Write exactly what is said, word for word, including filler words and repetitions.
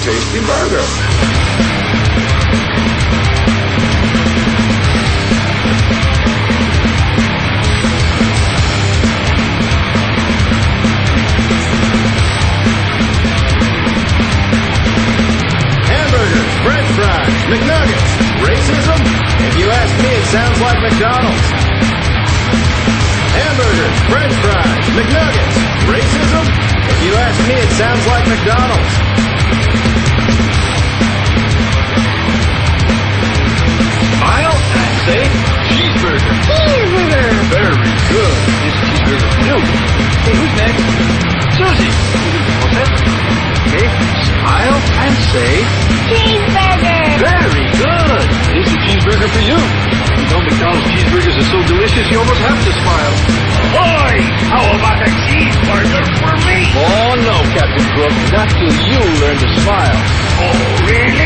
tasty burger. Hamburgers, French fries, McNuggets. Racism? If you ask me, it sounds like McDonald's. Hamburgers, French fries, McNuggets. Racism? If you ask me, it sounds like McDonald's. Smile and say cheeseburger. Cheeseburger. Very good. This cheeseburger for you. Hey, who's next? Susie. What's that? Okay. Smile and say Cheeseburger. very good. This is a cheeseburger for you. You know McDonald's cheeseburgers are so delicious you almost have to smile. Boy, how about a cheeseburger for me? Oh no, Captain Crook. Not till you learn to smile. Oh, really?